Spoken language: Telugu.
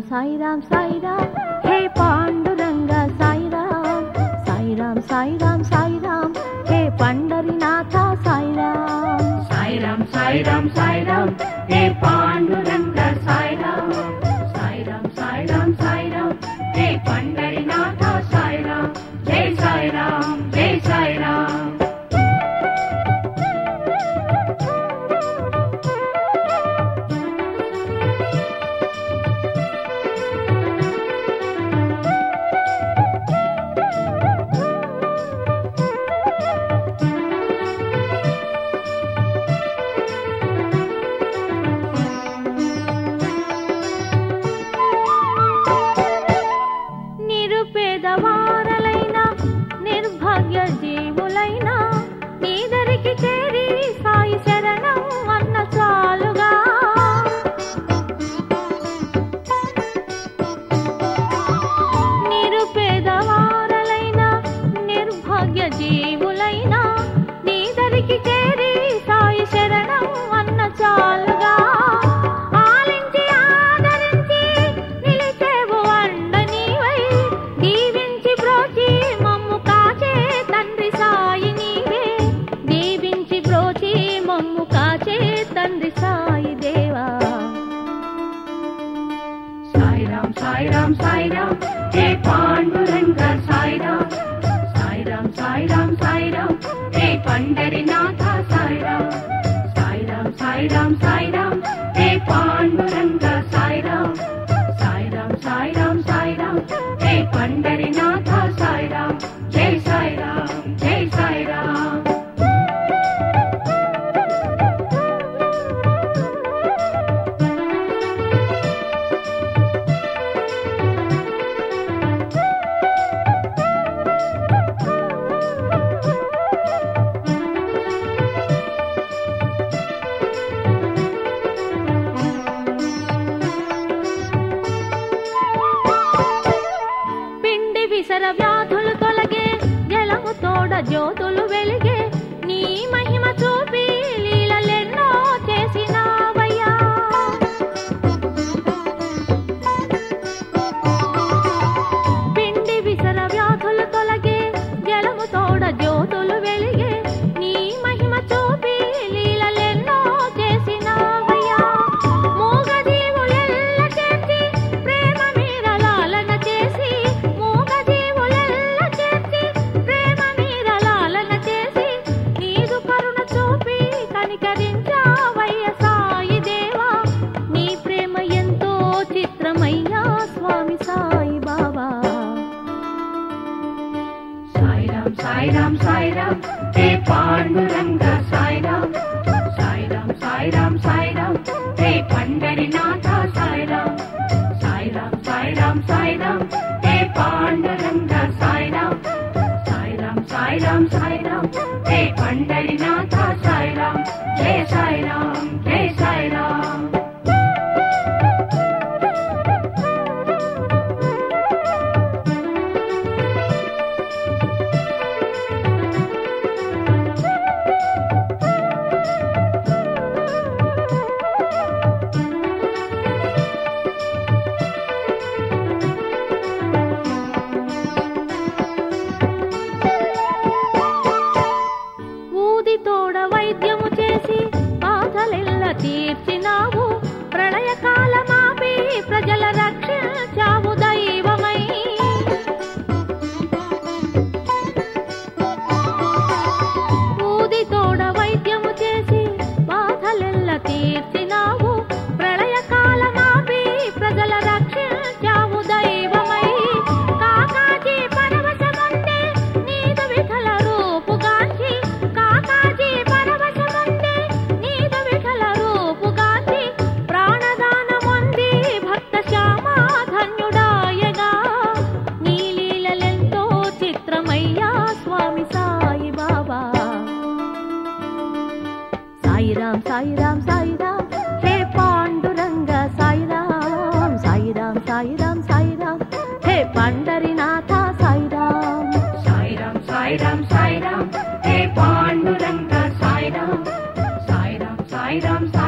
సాయి రామ్ సాయి రామ్ హే పాండురంగ సాయి రామ్ సాయి రామ్ సాయి రామ్ సాయి రామ్ హే పండరినాథ సాయి రామ్ సాయి రామ్ సాయి రామ్ సాయి రామ్ హే పాండురంగ సాయి రామ్ సాయి రామ్ సాయి రామ్ సాయి రామ్ హే పండరినాథ సాయి రామ్ జై సాయి రామ్ జై సాయి రామ్ నిరుపేదవారలైనా నిర్భాగ్య జీవులైనా నీదరికి చేరి సాయి శరణం అన్న చాలుగా నిరుపేదవారలైనా నిర్భాగ్య జీవులైనా నీదరికి చేరి సాయి శరణం అన్న చాలుగా ఆలించి ఆదరించి నిలిచేవు అండ నీవై దీవించి బ్రోచి మమ్ము కాచే తండ్రి సాయి నీవే దీవించి బ్రోచి మమ్ము కాచే తండ్రి సాయి దేవా సాయి రామ్ సాయి రామ్ సాయి రామ్ హే పాండురంగ సాయి రామ్ సాయి రామ్ సాయి రామ్ సాయి రామ్ హే పండరినాథ సాయి రామ్ సాయి రామ్ సాయి రామ్ సాయి రామ్ హే పాండురంగ సాయి రామ్ సాయి రామ్ సాయి రామ్ సాయి రామ్ హే పండరినాథ సాయి రామ్ జై సాయి రామ్ జై సాయి రామ్ పిండి విసర వ్యాధులు తొలగే జలము తోడ జ్యోతులు వెలిగే నీ మహిమ చూపి లీలలెన్నో చేసినావయ్యా పిండి విసర వ్యాధులు తొలగే జలము తోడ జ్యోతులు వెలిగే నీ మహిమ చూపి లీలలెన్నో చేసినావయ్యా మూగ జీవులెల్ల చేర్చి ప్రేమ మీద లాలన చేసి మూగ జీవులెల్ల చేర్చి ప్రేమ మీద లాలన చేసి నీదు కరుణ చూపి కనికరించావయ్య సాయి దేవా నీ ప్రేమ ఎంతో చిత్రమయ్యా స్వామి సాయి బాబా సాయి రామ్ సాయి రామ్ సాయి రామ్ హే పాండురంగ సాయి రామ్ సాయి రామ్ సాయి రామ్ సాయి రామ్ హే పండరినాథ సాయి రామ్ సాయి రామ్ సాయి రామ్ సాయి రామ్ హే పాండురంగ సాయి రామ్ సాయి రామ్ సాయి రామ్ సాయి రామ్ హే పండరినాథ సాయి రామ్ జై సాయి రామ్ జై సాయి రామ్ ఊది తోడ వైద్యము చేసి బాధలెల్ల తీర్చినావు ప్రళయకాలమాపి ప్రజల రక్షించావు దైవమై ఊది తోడ వైద్యము చేసి బాధలెల్ల తీర్చినావు ప్రళయకాలమాపి ప్రజల రక్షించావు దైవమై కాకాజీ పరవశముందే నీదు విఠల రూపుగాంచి కాకాజీ పరవశముందే నీదు విఠల రూపుగాంచి ప్రాణదానముంది భక్త శ్యామా ధన్యుడాయగా నీ లీలలెంతో చిత్రమయ్యా స్వామి సాయి బాబా సాయి రామ్ సాయి రామ్ సాయి రామ్ హే పాండురంగ సాయి రామ్ సాయి రామ్ సాయి రామ్ సాయి రామ్ హే పండరినాథ సాయి రామ్ సాయి రామ్ సాయి రామ్ సాయి రామ్ హే పాండురంగ సాయి రామ్ సాయి రామ్ సాయి రామ్ సాయి